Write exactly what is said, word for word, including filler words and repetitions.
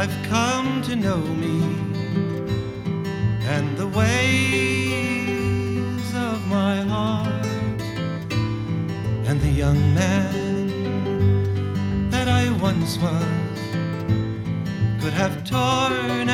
I've come to know me and the ways of my heart, and the young man that I once was could have torn